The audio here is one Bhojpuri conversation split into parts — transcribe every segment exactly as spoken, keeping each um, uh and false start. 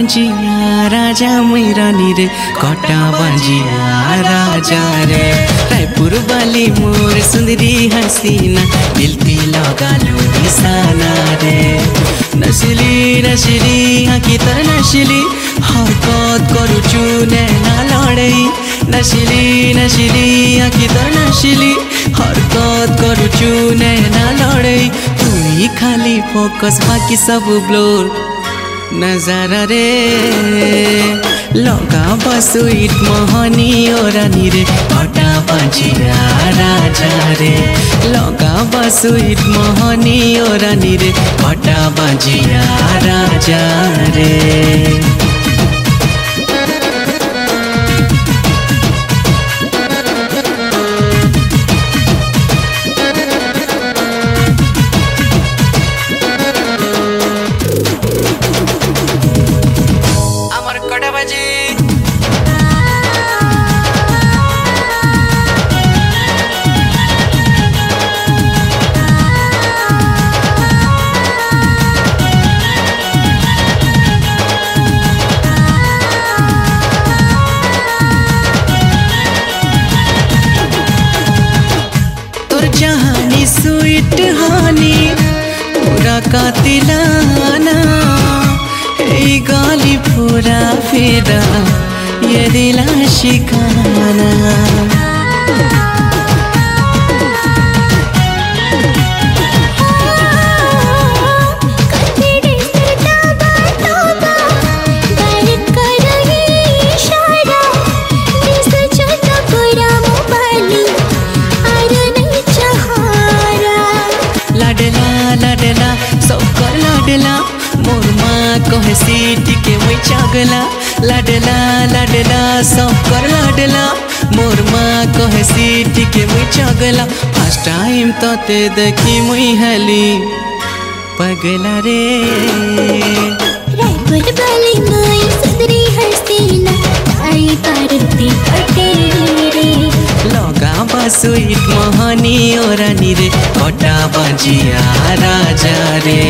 बाजिया राजा मैरानी रे कटा बाजिया राजा रे रायपुर वाली मोर सुंदरी हसीना दिल पे लगा लो निशाना रे नशली नशली आँखी त नशली हरकत करुछु नैना लड़ई नशली नशली आँखी त नशली हरकत करुछु नैना लड़ई तुई खाली फोकस बाकी सब ब्लोर नजारा रे लगा बसुइट मोहनी ओरानी रे कटा बाजिया राजा रे लगा बसुइट मोहनी ओरानी रे कटा बाजिया राजा रे जहानी स्वीट हानी पूरा कातिलाना ए गाली पूरा फेरा ये दिला शिकाना मोर माँ कहे सीटी के मुई चगला लाडला लाडला सब कर लाडला मोर माँ कहे सीटी के मुई चगला फर्स्ट टाइम तो ते देखी मुई हली पगला रे रायपुर वाली मोर सुंदरी हसीना आई पार्वती पटेरे लगा बसुइट मोहनी ओरानी रे कटा बाजिया राजा रे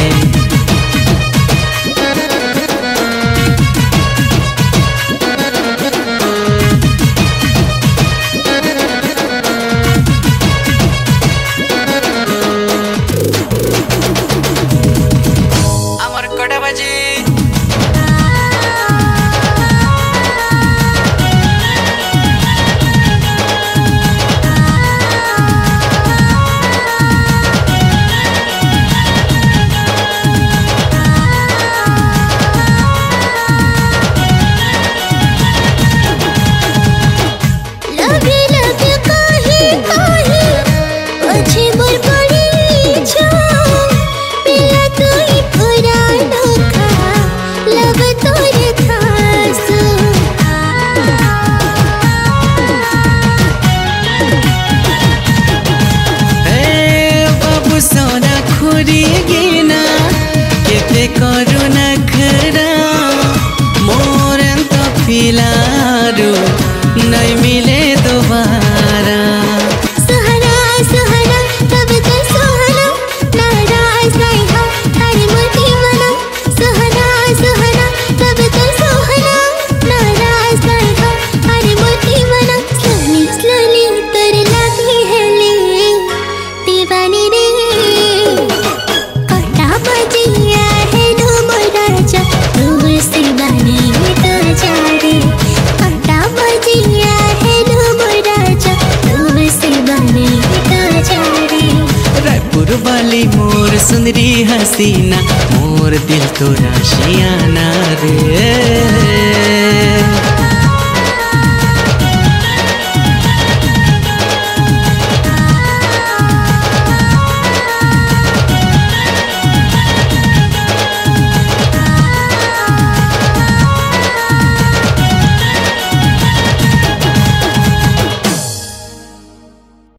करू नखरा मोर तो फिलारू नहीं मिले दोबारा सुहाना सुहाना तब तो सुहाना नाराज नहीं हो तारी मोती मना सुहाना सुहाना तब तो सुहाना नाराज नहीं हो तारी मोती मना स्लोली स्लोली तेरे लगी है ले दीवानी रे कटा बाजिया वाली मोर सुंदरी हसीना मोर दिल तो राशियाना रे।